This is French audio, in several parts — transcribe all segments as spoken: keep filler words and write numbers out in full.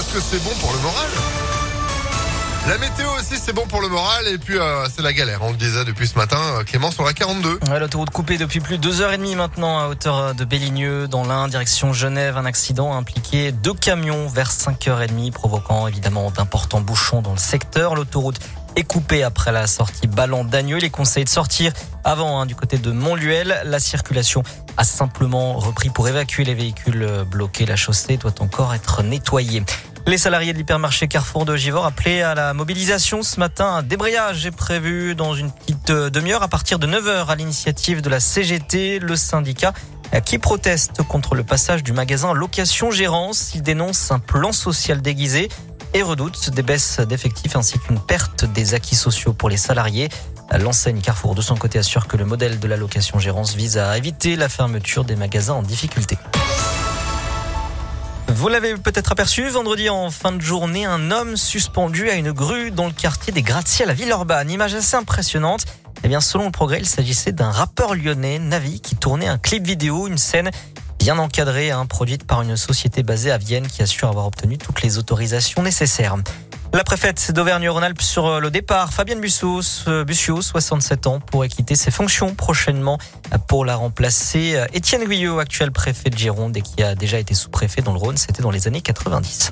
que c'est bon pour le moral. La météo aussi, c'est bon pour le moral. Et puis, euh, c'est la galère. On le disait depuis ce matin. Clément sur la quarante-deux. Ouais, l'autoroute coupée depuis plus de deux heures trente maintenant à hauteur de Belligneux, dans l'Ain, direction Genève. Un accident a impliqué deux camions vers cinq heures trente, provoquant évidemment d'importants bouchons dans le secteur. L'autoroute est coupée après la sortie Ballan-Dagneux. Les conseils de sortir avant hein, du côté de Montluel. La circulation a simplement repris pour évacuer les véhicules bloqués. La chaussée doit encore être nettoyée. Les salariés de l'hypermarché Carrefour de Givors appelaient à la mobilisation ce matin. Un débrayage est prévu dans une petite demi-heure à partir de neuf heures à l'initiative de la C G T, le syndicat qui proteste contre le passage du magasin Location-Gérance. Il dénonce un plan social déguisé et redoute des baisses d'effectifs ainsi qu'une perte des acquis sociaux pour les salariés. L'enseigne Carrefour de son côté assure que le modèle de la location-gérance vise à éviter la fermeture des magasins en difficulté. Vous l'avez peut-être aperçu, vendredi en fin de journée, un homme suspendu à une grue dans le quartier des Gratte-Ciel à Villeurbanne. Image assez impressionnante. Eh bien, selon le Progrès, il s'agissait d'un rappeur lyonnais, Navi, qui tournait un clip vidéo, une scène bien encadrée, hein, produite par une société basée à Vienne qui assure avoir obtenu toutes les autorisations nécessaires. La préfète d'Auvergne-Rhône-Alpes sur le départ, Fabienne Bussios, Bussios, soixante-sept ans, pourrait quitter ses fonctions prochainement pour la remplacer. Étienne Guyot, actuel préfet de Gironde et qui a déjà été sous-préfet dans le Rhône, c'était dans les années quatre-vingt-dix.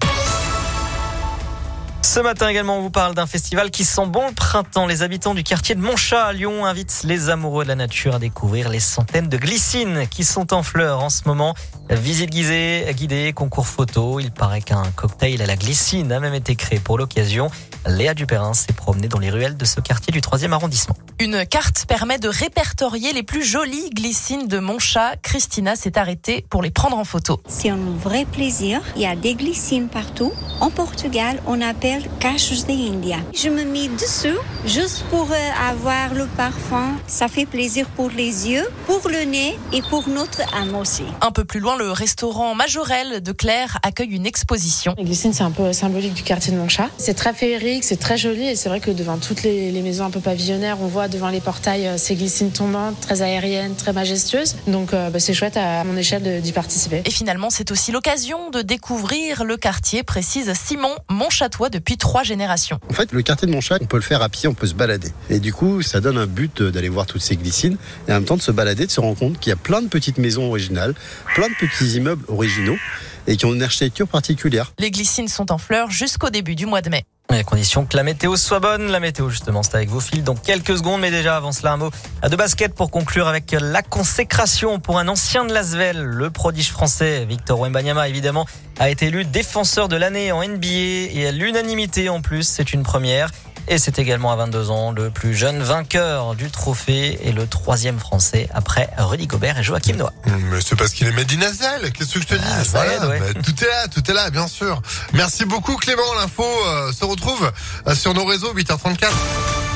Ce matin également, on vous parle d'un festival qui sent bon le printemps. Les habitants du quartier de Montchat à Lyon invitent les amoureux de la nature à découvrir les centaines de glycines qui sont en fleurs en ce moment. Visite guidée, guidée, concours photo. Il paraît qu'un cocktail à la glycine a même été créé pour l'occasion. Léa Dupérin s'est promenée dans les ruelles de ce quartier du troisième arrondissement. Une carte permet de répertorier les plus jolies glycines de Montchat. Christina s'est arrêtée pour les prendre en photo. C'est un vrai plaisir. Il y a des glycines partout. En Portugal, on appelle cachos de Índia. Je me mets dessous juste pour avoir le parfum. Ça fait plaisir pour les yeux, pour le nez et pour notre âme aussi. Un peu plus loin, le restaurant Majorel de Claire accueille une exposition. Les glycines, c'est un peu symbolique du quartier de Montchat. C'est très féerique, c'est très joli et c'est vrai que devant toutes les, les maisons un peu pavillonnaires, on voit devant les portails ces glycines tombantes, très aériennes, très majestueuses. Donc euh, bah, c'est chouette à mon échelle de, d'y participer. Et finalement, c'est aussi l'occasion de découvrir le quartier, précise Simon, Montchatois depuis trois générations. En fait, le quartier de Montchat, on peut le faire à pied, on peut se balader. Et du coup, ça donne un but d'aller voir toutes ces glycines et en même temps de se balader, de se rendre compte qu'il y a plein de petites maisons originales, plein de petits immeubles originaux et qui ont une architecture particulière. Les glycines sont en fleurs jusqu'au début du mois de mai. À condition que la météo soit bonne. La météo, justement, c'est avec vos fils dans quelques secondes. Mais déjà, avant cela, un mot de basket pour conclure avec la consécration pour un ancien de l'Asvel. Le prodige français, Victor Wembanyama, évidemment, a été élu défenseur de l'année en N B A et à l'unanimité en plus. C'est une première. Et c'est également à vingt-deux ans le plus jeune vainqueur du trophée et le troisième français après Rudy Gobert et Joachim Noah. Mais c'est parce qu'il est Made in Asvel. Qu'est-ce que je te dis? Ah, ça aide, ouais. Bah, tout est là, tout est là, bien sûr. Merci beaucoup Clément. L'info euh, se retrouve euh, sur nos réseaux huit heures trente-quatre.